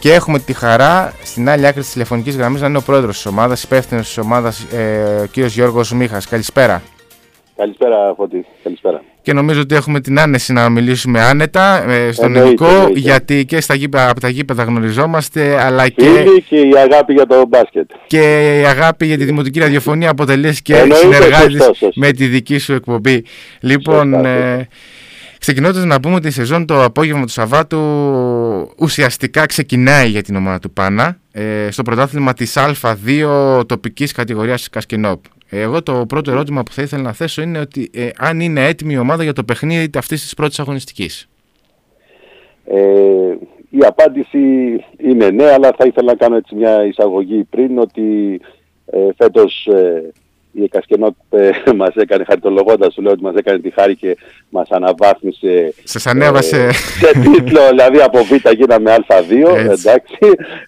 Και έχουμε τη χαρά στην άλλη άκρη της τηλεφωνικής γραμμής να είναι ο πρόεδρος της ομάδας, υπεύθυνος της ομάδας, ο κύριος Γιώργος Μίχας. Καλησπέρα. Καλησπέρα, Φώτη. Καλησπέρα. Και νομίζω ότι έχουμε την άνεση να μιλήσουμε άνετα στον ελληνικό, γιατί και από τα γήπεδα γνωριζόμαστε, αλλά και η αγάπη για το μπάσκετ. Και η αγάπη για τη Δημοτική Ραδιοφωνία αποτελεί και συνεργάτης με τη δική σου εκπομπή. Λοιπόν, ξεκινώντας να πούμε ότι η σεζόν το απόγευμα του Σαββάτου ουσιαστικά ξεκινάει για την ομάδα του Πάνα στο πρωτάθλημα της Α2 τοπικής κατηγορίας της Κασκινόπ. Εγώ το πρώτο ερώτημα που θα ήθελα να θέσω είναι ότι αν είναι έτοιμη η ομάδα για το παιχνίδι αυτής της πρώτης αγωνιστικής. Η απάντηση είναι ναι, αλλά θα ήθελα να κάνω έτσι μια εισαγωγή πριν ότι φέτος η Κασκινόπ μας έκανε, χαριτολογώντας σου λέω ότι μας έκανε τη χάρη και μας αναβάθμισε. Σας ανέβασε σε τίτλο, δηλαδή από Β γίναμε Α2, εντάξει.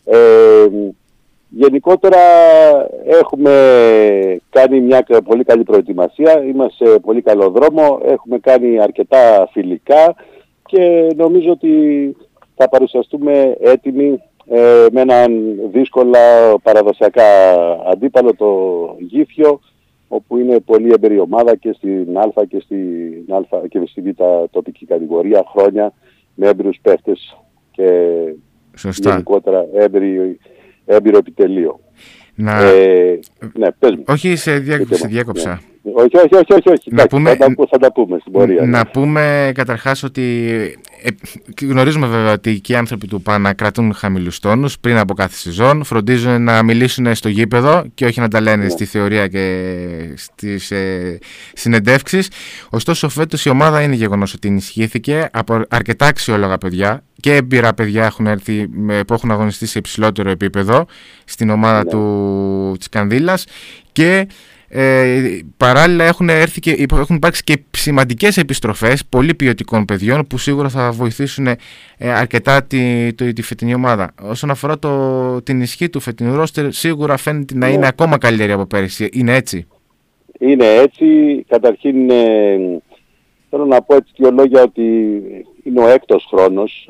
Γενικότερα έχουμε κάνει μια πολύ καλή προετοιμασία, είμαστε σε πολύ καλό δρόμο, έχουμε κάνει αρκετά φιλικά και νομίζω ότι θα παρουσιαστούμε έτοιμοι με έναν δύσκολα παραδοσιακά αντίπαλο, το Γήθιο, όπου είναι πολύ εμπειρή ομάδα και στην Α και στη Β τοπική κατηγορία χρόνια, με έμπειρους παίχτες και γενικότερα έμπειρο επιτελείο. Ναι, πες μου. Όχι, σε διάκοψα. Ναι. Όχι. Θα τα πούμε στην πορεία. Να πούμε καταρχάς ότι γνωρίζουμε βέβαια ότι και οι άνθρωποι του Πάνα κρατούν χαμηλούς τόνους πριν από κάθε σεζόν, φροντίζουν να μιλήσουν στο γήπεδο και όχι να τα λένε στη θεωρία και στις συνεντεύξεις. Ωστόσο φέτος η ομάδα είναι γεγονός ότι ενισχύθηκε από αρκετά αξιόλογα παιδιά και έμπειρα παιδιά έχουν έρθει που έχουν αγωνιστεί σε υψηλότερο επίπεδο στην ομάδα της Κανδύλας και παράλληλα έχουν υπάρξει και σημαντικές επιστροφές πολύ ποιοτικών παιδιών που σίγουρα θα βοηθήσουν αρκετά τη φετινή ομάδα. Όσον αφορά την ισχύ του φετινού ρόστερ, σίγουρα φαίνεται να είναι ακόμα καλύτερη από πέρυσι. Είναι έτσι? Είναι έτσι. Καταρχήν θέλω να πω έτσι δύο λόγια ότι είναι ο έκτος χρόνος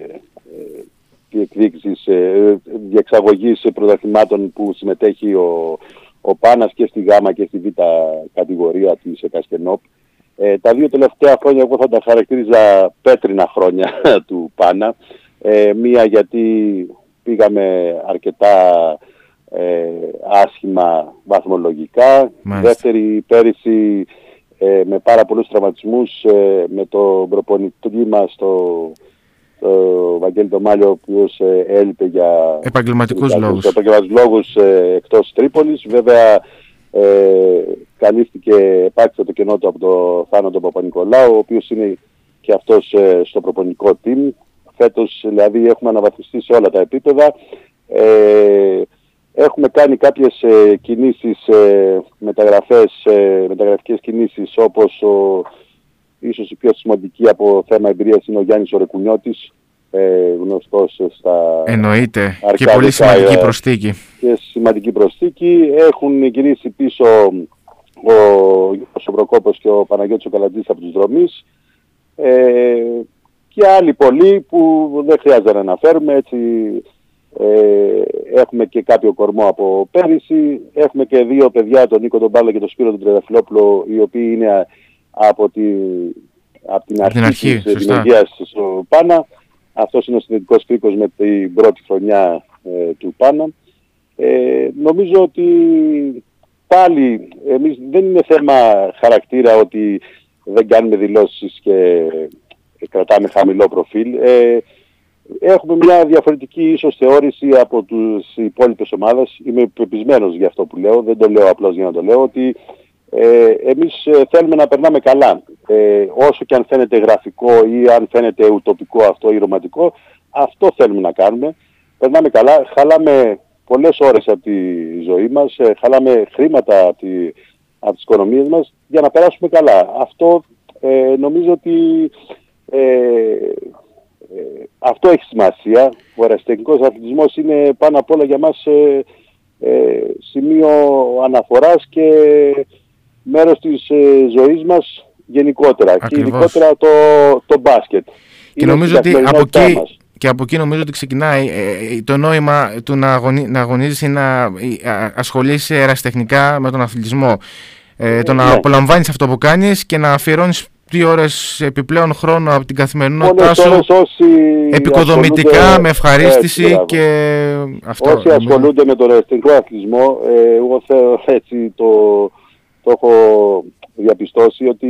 διεξαγωγής πρωταθλημάτων που συμμετέχει ο Πάνας και στη Γ και στη Β κατηγορία της Κασκινόπ. Τα δύο τελευταία χρόνια εγώ θα τα χαρακτηρίζα πέτρινα χρόνια του Πάνα. Μία γιατί πήγαμε αρκετά άσχημα βαθμολογικά. Δεύτερη, πέρυσι με πάρα πολλούς τραυματισμούς, με τον προπονητή μας το Βαγγέλη Τομάλιο, ο οποίος έλειπε για επαγγελματικούς λόγους εκτός Τρίπολης. Βέβαια καλύφθηκε, επάξε το κενό του από το Θάνο τον Παπα-Νικολάου, ο οποίος είναι και αυτός στο προπονητικό team. Φέτος δηλαδή έχουμε αναβαθμιστεί σε όλα τα επίπεδα. Έχουμε κάνει κάποιες κινήσεις, μεταγραφικές κινήσεις, όπως ίσως η πιο σημαντική από θέμα εμπειρίας είναι ο Γιάννης Ορεκουνιώτης, γνωστός στα... Εννοείται. Και πολύ σημαντική προσθήκη. Και σημαντική προσθήκη. Έχουν γυρίσει πίσω ο Γιώργος Προκόπος και ο Παναγιώτης ο Καλαντής από τους Δρομείς. Και άλλοι πολλοί που δεν χρειάζεται να αναφέρουμε. Έτσι, έχουμε και κάποιο κορμό από πέρυσι. Έχουμε και δύο παιδιά, τον Νίκο τον Πάλα και τον Σπύρο τον Τρεδαφυλόπουλο, οι οποίοι είναι από την αρχή της δημιουργίας στο Πάνα. Αυτός είναι ο συνδετικός κρίκος με την πρώτη χρονιά του Πάνα. Νομίζω ότι πάλι εμείς δεν είναι θέμα χαρακτήρα ότι δεν κάνουμε δηλώσεις και κρατάμε χαμηλό προφίλ. Έχουμε μια διαφορετική ίσως θεώρηση από τις υπόλοιπες ομάδες. Είμαι πεπισμένος για αυτό που λέω, δεν το λέω απλώς για να το λέω, ότι εμείς θέλουμε να περνάμε καλά. Όσο και αν φαίνεται γραφικό ή αν φαίνεται ουτοπικό αυτό ή ρομαντικό, αυτό θέλουμε να κάνουμε. Περνάμε καλά, χαλάμε πολλές ώρες από τη ζωή μας, χαλάμε χρήματα από τις οικονομίες μας για να περάσουμε καλά. Αυτό νομίζω ότι αυτό έχει σημασία. Ο αεραστεχνικός αθλητισμός είναι πάνω απ' όλα για μας σημείο αναφοράς και μέρος της ζωής μας γενικότερα. Ακριβώς. Και γενικότερα το μπάσκετ. Και νομίζω ότι από εκεί και από εκεί νομίζω ότι ξεκινάει το νόημα του να αγωνίζεις ή να ασχολείσαι ερασιτεχνικά με τον αθλητισμό. Το να απολαμβάνεις αυτό που κάνεις και να αφιερώνεις 2 ώρες επιπλέον χρόνο από την καθημερινότητά σου επικοδομητικά, με ευχαρίστηση και αυτό. Όσοι ασχολούνται με τον ερασιτεχνικό αθλητισμό, εγώ έτσι το έχω διαπιστώσει ότι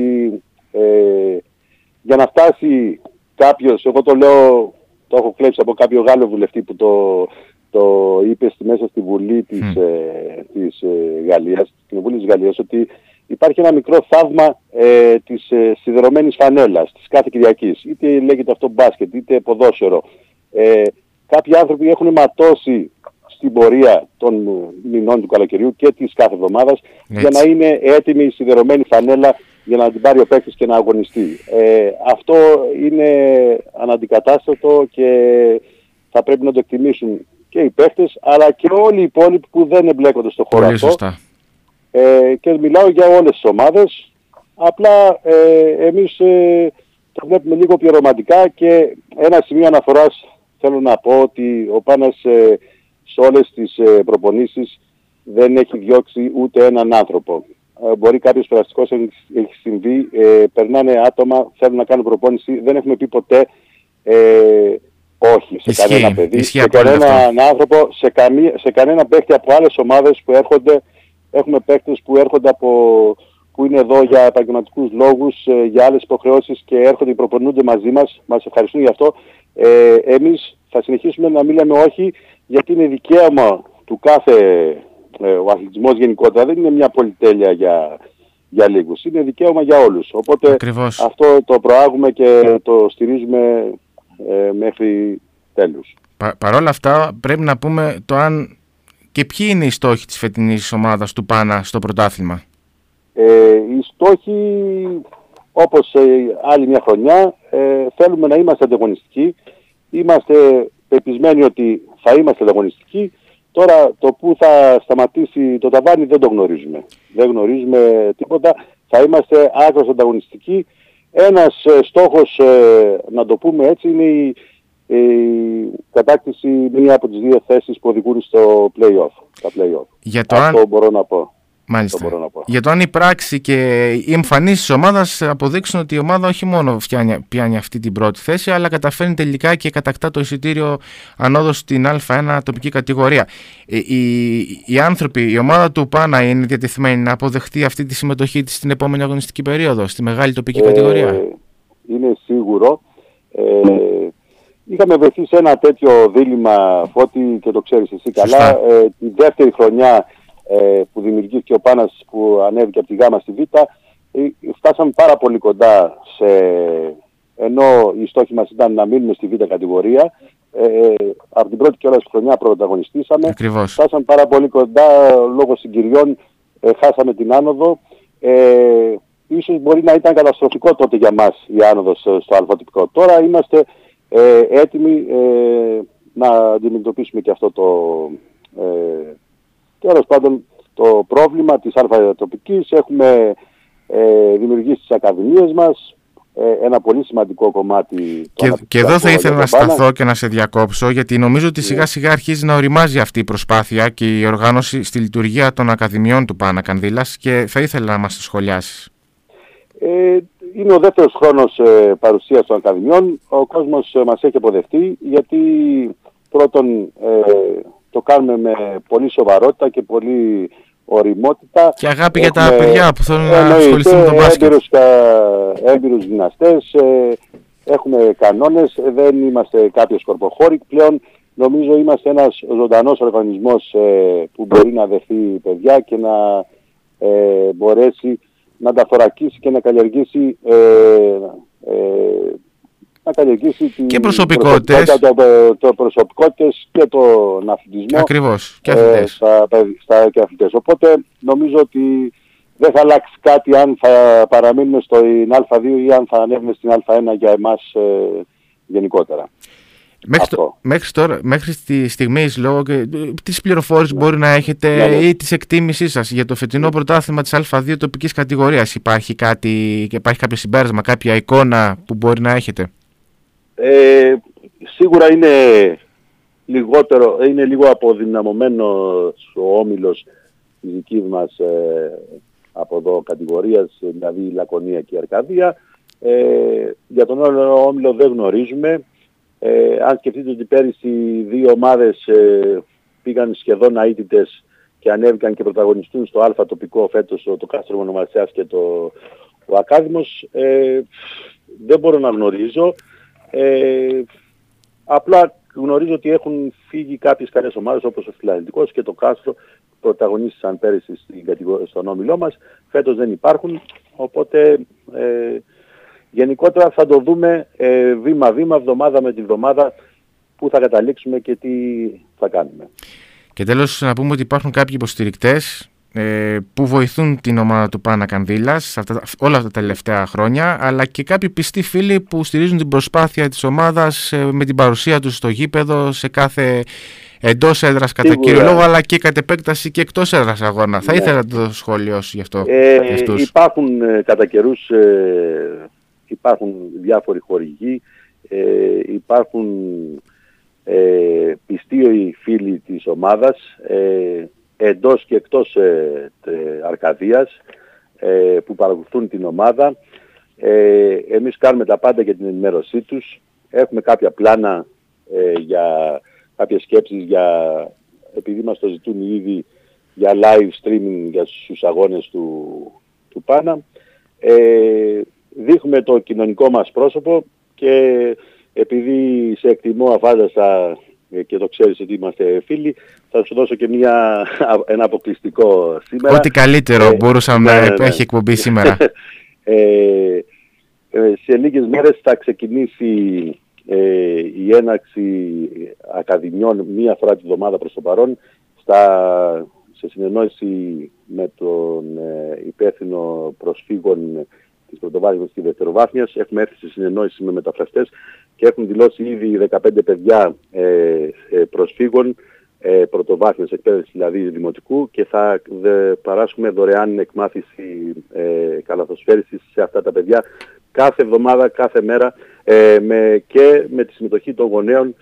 για να φτάσει κάποιος, εγώ το λέω, το έχω κλέψει από κάποιο Γάλλο βουλευτή που το είπε μέσα στη Βουλή της Γαλλίας, στην Βουλή της Γαλλίας, ότι υπάρχει ένα μικρό θαύμα της σιδερωμένης φανέλας της κάθε Κυριακής. Είτε λέγεται αυτό μπάσκετ, είτε ποδόσφαιρο. Κάποιοι άνθρωποι έχουν ματώσει στην πορεία των μηνών του καλοκαιριού και της κάθε εβδομάδας για να είναι έτοιμη η σιδερωμένη φανέλα για να την πάρει ο παίκτης και να αγωνιστεί. Αυτό είναι αναντικατάστατο και θα πρέπει να το εκτιμήσουν και οι παίκτες, αλλά και όλοι οι υπόλοιποι που δεν εμπλέκονται στο χώρο αυτό. Σωστά. Και μιλάω για όλες τις ομάδες. Απλά εμείς το βλέπουμε λίγο πιο ρομαντικά, και ένα σημείο αναφοράς θέλω να πω ότι ο Πάνας σε όλες τις προπονήσεις δεν έχει διώξει ούτε έναν άνθρωπο. Μπορεί κάποιος περαστικός, έχει συμβεί, περνάνε άτομα, θέλουν να κάνουν προπόνηση, δεν έχουμε πει ποτέ όχι σε κανένα παιδί, σε κανέναν άνθρωπο, σε κανένα παίκτη από άλλες ομάδες που έρχονται. Έχουμε παίκτες που έρχονται που είναι εδώ για επαγγελματικούς λόγους, για άλλες υποχρεώσεις και έρχονται και προπονούνται μαζί μας. Μας ευχαριστούν γι' αυτό. Εμείς θα συνεχίσουμε να μην λέμε όχι, γιατί είναι δικαίωμα του κάθε, ο αθλητισμός γενικότερα δεν είναι μια πολυτέλεια για λίγους. Είναι δικαίωμα για όλους. Οπότε ακριβώς. Αυτό το προάγουμε και το στηρίζουμε μέχρι τέλους. Παρ' όλα αυτά πρέπει να πούμε το αν και ποιοι είναι οι στόχοι της φετινής ομάδας του Πάνα στο πρωτάθλημα. Οι στόχοι, όπως άλλη μια χρονιά, θέλουμε να είμαστε ανταγωνιστικοί. Είμαστε πεπισμένοι ότι θα είμαστε ανταγωνιστικοί. Τώρα το που θα σταματήσει το ταβάνι δεν το γνωρίζουμε. Δεν γνωρίζουμε τίποτα. Θα είμαστε άκρως ανταγωνιστικοί. Ένας στόχος, να το πούμε έτσι, είναι η κατάκτηση μία από τις 2 θέσεις που οδηγούν στο play-off. Αυτό μπορώ να πω. Μάλιστα. Για το αν η πράξη και οι εμφανίσεις της ομάδας αποδείξουν ότι η ομάδα όχι μόνο πιάνει αυτή την πρώτη θέση, αλλά καταφέρνει τελικά και κατακτά το εισιτήριο ανόδος στην Α1 τοπική κατηγορία. Οι άνθρωποι, η ομάδα του Πάνα είναι διατεθειμένη να αποδεχτεί αυτή τη συμμετοχή της στην επόμενη αγωνιστική περίοδο, στη μεγάλη τοπική κατηγορία. Είναι σίγουρο. Είχαμε βρεθεί σε ένα τέτοιο δίλημμα, Φώτη, και το ξέρεις εσύ καλά. Τη δεύτερη χρονιά που δημιουργήθηκε ο Πάνας, που ανέβηκε από τη Γ στη Β, φτάσαμε πάρα πολύ κοντά ενώ οι στόχοι μας ήταν να μείνουμε στη Β κατηγορία. Από την πρώτη κιόλας χρονιά πρωταγωνιστήσαμε. Ακριβώς. Φτάσαμε πάρα πολύ κοντά, λόγω συγκυριών χάσαμε την άνοδο. Ίσως μπορεί να ήταν καταστροφικό τότε για μας η άνοδος στο αλφατυπικό. Τώρα είμαστε έτοιμοι να αντιμετωπίσουμε και αυτό τέλος πάντων το πρόβλημα της αλφατοπικής. Έχουμε δημιουργήσει τις ακαδημίες μας, ένα πολύ σημαντικό κομμάτι. Και εδώ θα ήθελα να σταθώ και να σε διακόψω, γιατί νομίζω ότι σιγά σιγά αρχίζει να οριμάζει αυτή η προσπάθεια και η οργάνωση στη λειτουργία των ακαδημιών του Πάνα Κανδύλας, και θα ήθελα να μας το σχολιάσεις. Είναι ο δεύτερος χρόνος παρουσίας των ακαδημιών. Ο κόσμος μας έχει αποδεχτεί, γιατί πρώτον το κάνουμε με πολύ σοβαρότητα και πολύ ωριμότητα. Και αγάπη για τα παιδιά που θέλουν να ασχοληθούν με τον μπάσκετ. Έμπειρους γυμναστές, έχουμε κανόνες, δεν είμαστε κάποιος κορποχώρη. Πλέον νομίζω είμαστε ένας ζωντανός οργανισμός που μπορεί να δεχθεί παιδιά και να μπορέσει να τα θωρακίσει και να καλλιεργήσει και προσωπικότητες και τον αθλητισμό. Ακριβώς, και αθλητές. Και αθλητές. Οπότε νομίζω ότι δεν θα αλλάξει κάτι αν θα παραμείνουμε στο Α2 ή αν θα ανέβουμε στην Α1 για εμάς γενικότερα. Μέχρι τη στιγμή, λόγω και τις πληροφόρες μπορεί να έχετε ή της εκτίμησής σας για το φετινό πρωτάθλημα της Α2 τοπικής κατηγορίας, υπάρχει κάποιο συμπέρασμα, κάποια εικόνα που μπορεί να έχετε? Σίγουρα είναι λίγο αποδυναμωμένος ο όμιλος της δικής μας από εδώ κατηγορίας, δηλαδή η Λακωνία και η Αρκαδία. Για τον όλο όμιλο δεν γνωρίζουμε. Αν σκεφτείτε ότι πέρυσι οι δύο ομάδες πήγαν σχεδόν αίτητες και ανέβηκαν και πρωταγωνιστούν στο Α τοπικό φέτος, το Κάστρο Μονομαρσιάς και ο Ακάδημος, δεν μπορώ να γνωρίζω. Απλά γνωρίζω ότι έχουν φύγει κάποιες καλές ομάδες όπως ο Φιλαθλητικός και το Κάστρο, πρωταγωνίστησαν πέρυσι στον όμιλό μας. Φέτος δεν υπάρχουν, οπότε γενικότερα θα το δούμε βήμα-βήμα, εβδομάδα με τη βδομάδα, που θα καταλήξουμε και τι θα κάνουμε. Και τέλος να πούμε ότι υπάρχουν κάποιοι υποστηρικτές που βοηθούν την ομάδα του Πάνα Κανδύλας όλα αυτά τα τελευταία χρόνια, αλλά και κάποιοι πιστοί φίλοι που στηρίζουν την προσπάθεια της ομάδας με την παρουσία τους στο γήπεδο σε κάθε εντός έδρας κατά κύριο λόγο, αλλά και κατ' επέκταση και εκτός έδρας αγώνα. Ναι. Θα ήθελα να το σχολιώσω γι' αυτό. Υπάρχουν κατά καιρούς υπάρχουν διάφοροι χορηγοί, υπάρχουν πιστοί φίλοι της ομάδας εντός και εκτός Αρκαδίας που παρακολουθούν την ομάδα. Εμείς κάνουμε τα πάντα για την ενημέρωσή τους. Έχουμε κάποια πλάνα για κάποιες σκέψεις επειδή μας το ζητούν ήδη για live streaming για στους αγώνες του Πάνα. Δείχνουμε το κοινωνικό μας πρόσωπο και επειδή σε εκτιμώ αφάνταστα και το ξέρεις ότι είμαστε φίλοι, θα σου δώσω και ένα αποκλειστικό σήμερα. Ό,τι καλύτερο μπορούσαμε να έχει εκπομπή σήμερα. Σε λίγες μέρες θα ξεκινήσει η έναρξη ακαδημιών μία φορά τη βδομάδα προς το παρόν, σε συνεννόηση με τον υπεύθυνο προσφύγων της πρωτοβάθμιας και δευτεροβάθμιας. Έχουμε έρθει σε συνεννόηση με μεταφραστές και έχουν δηλώσει ήδη 15 παιδιά προσφύγων πρωτοβάθμιας εκπαίδευση, δηλαδή δημοτικού, και θα παράσχουμε δωρεάν εκμάθηση καλαθοσφαίρισης σε αυτά τα παιδιά κάθε εβδομάδα, κάθε μέρα, και με τη συμμετοχή των γονέων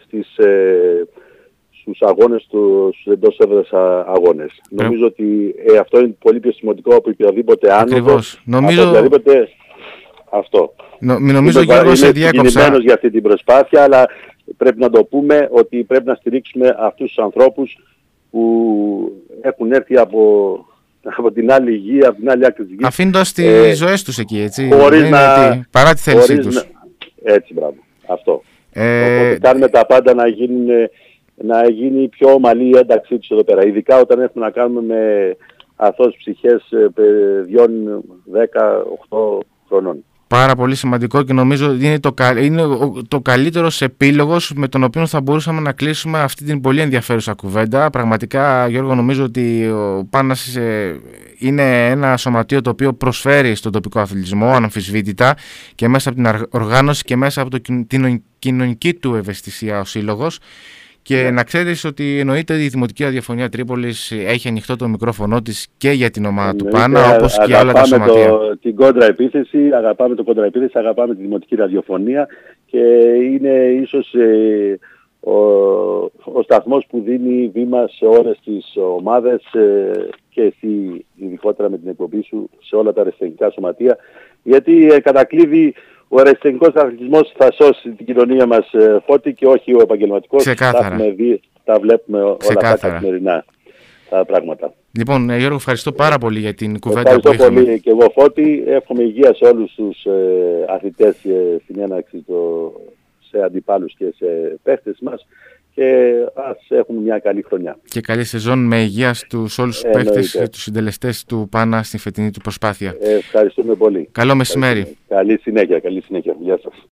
στους αγώνες, στους εντός έδρας αγώνες. Νομίζω ότι αυτό είναι πολύ πιο σημαντικό από οποιαδήποτε άνοδο. Νομίζω... Από οποιαδήποτε αυτό. Νομίζω Γιώργο σε διάκοψα. Είμαι για αυτή την προσπάθεια, αλλά πρέπει να το πούμε ότι πρέπει να στηρίξουμε αυτούς τους ανθρώπους που έχουν έρθει από την άλλη γη, από την άλλη άκρη της γης. Αφήνοντας τις ζωές τους εκεί, έτσι. Παρά τη θέλησή τους. Έτσι, μπράβο. Αυτό. Οπότε κάνουμε τα πάντα να γίνει πιο ομαλή η ένταξή τους εδώ πέρα. Ειδικά όταν έχουμε να κάνουμε με αθώες ψυχές παιδιών 10-8 χρονών. Πάρα πολύ σημαντικό και νομίζω ότι είναι το καλύτερος επίλογος με τον οποίο θα μπορούσαμε να κλείσουμε αυτή την πολύ ενδιαφέρουσα κουβέντα. Πραγματικά, Γιώργο, νομίζω ότι ο Πάνας είναι ένα σωματείο το οποίο προσφέρει στον τοπικό αθλητισμό αναμφισβήτητα και μέσα από την οργάνωση και μέσα από την κοινωνική του ευαισθησία ο σύλλογος. Και να ξέρεις ότι εννοείται η Δημοτική Ραδιοφωνία Τρίπολης έχει ανοιχτό το μικρόφωνο της και για την ομάδα του Πάνα, όπως και όλα τα σωματεία. Την κόντρα επίθεση, αγαπάμε το κόντρα επίθεση, αγαπάμε τη Δημοτική Ραδιοφωνία και είναι ίσως ο σταθμός που δίνει βήμα σε όλες τις ομάδες και εσύ ειδικότερα με την εκπομπή σου σε όλα τα αριστερικά σωματεία, γιατί κατακλείδη ο αριστερικός αθλητισμός θα σώσει την κοινωνία μας, Φώτη, και όχι ο επαγγελματικός. Τα βλέπουμε όλα αυτά καθημερινά τα πράγματα. Λοιπόν, Γιώργο, ευχαριστώ πάρα πολύ για την κουβέντα που είχαμε. Ευχαριστώ πολύ και εγώ, Φώτη. Εύχομαι υγεία σε όλους τους αθλητές στην έναρξη σε αντιπάλους και σε παίχτες μας και ας έχουμε μια καλή χρονιά. Και καλή σεζόν με υγεία στους όλους τους παίχτες και τους συντελεστές του Πάνα στην φετινή του προσπάθεια. Ευχαριστούμε πολύ. Καλό μεσημέρι. Καλή συνέχεια. Γεια σας.